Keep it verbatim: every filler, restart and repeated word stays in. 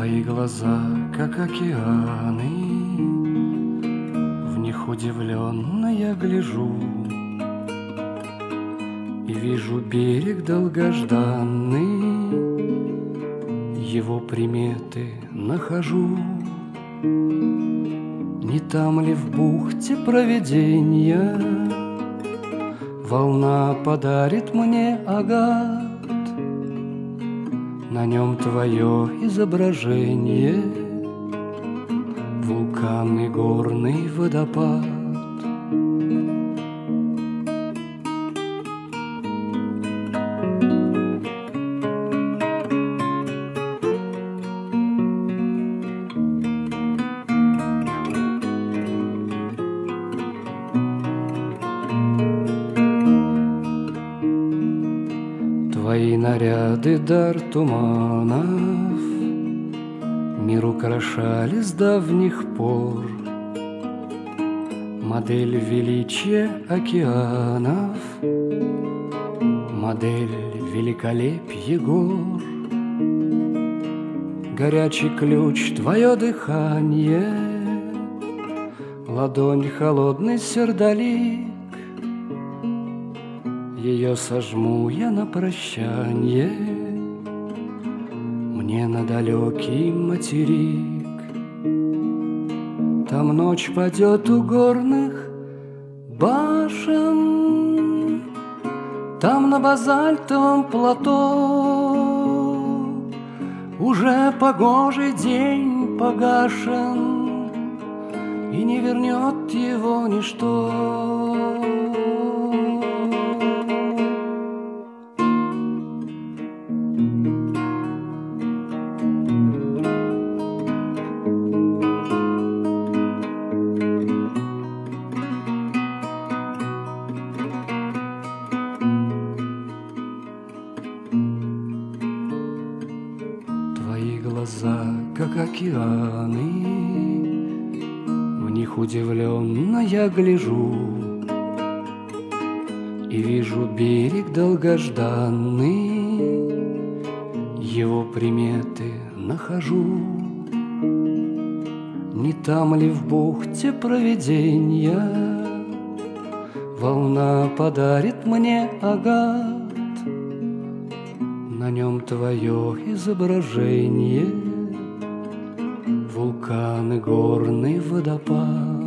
Твои глаза, как океаны, в них удивленно я гляжу и вижу берег долгожданный, его приметы нахожу. Не там ли в бухте провиденья волна подарит мне агат? На нем твое изображение, вулканный горный водопад. Твои наряды дар туманов мир украшали с давних пор. Модель величия океанов, модель великолепья гор. Горячий ключ твое дыхание, ладонь холодный сердолик. Ее сожму я на прощанье мне на далекий материк. Там ночь падет у горных башен, там на базальтовом плато уже погожий день погашен, и не вернет его ничто. Твои глаза, как океаны, в них удивленно я гляжу и вижу берег долгожданный, его приметы нахожу. Не там ли в бухте провиденья волна подарит мне агат? На нем твое изображение, вулкан и горный водопад.